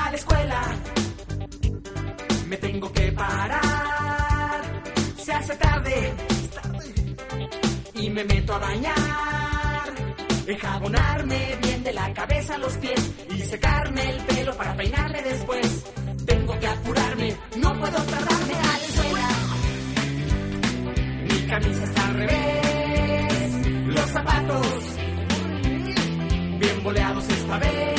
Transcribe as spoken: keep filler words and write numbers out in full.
a la escuela. Me tengo que parar. Se hace tarde y me meto a bañar. Enjabonarme bien de la cabeza a los pies y secarme el pelo para peinarme después. Tengo que apurarme, no puedo tardarme a la escuela. Mi camisa está al revés, los zapatos bien boleados esta vez.